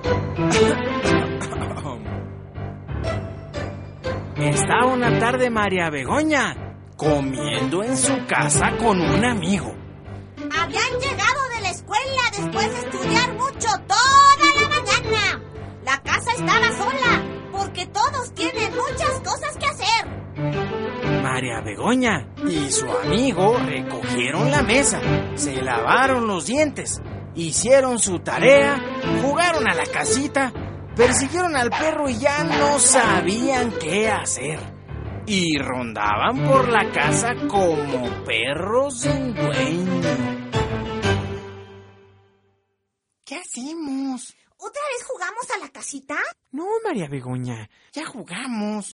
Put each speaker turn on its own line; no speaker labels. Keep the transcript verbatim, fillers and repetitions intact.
Estaba una tarde María Begoña comiendo en su casa con un amigo.
Habían llegado de la escuela después de estudiar mucho toda la mañana. La casa estaba sola porque todos tienen muchas cosas que hacer.
María Begoña y su amigo recogieron la mesa, se lavaron los dientes, hicieron su tarea, jugaron a la casita, persiguieron al perro y ya no sabían qué hacer. Y rondaban por la casa como perros sin dueño. ¿Qué hacemos?
¿Otra vez jugamos a la casita?
No, María Begoña, ya jugamos.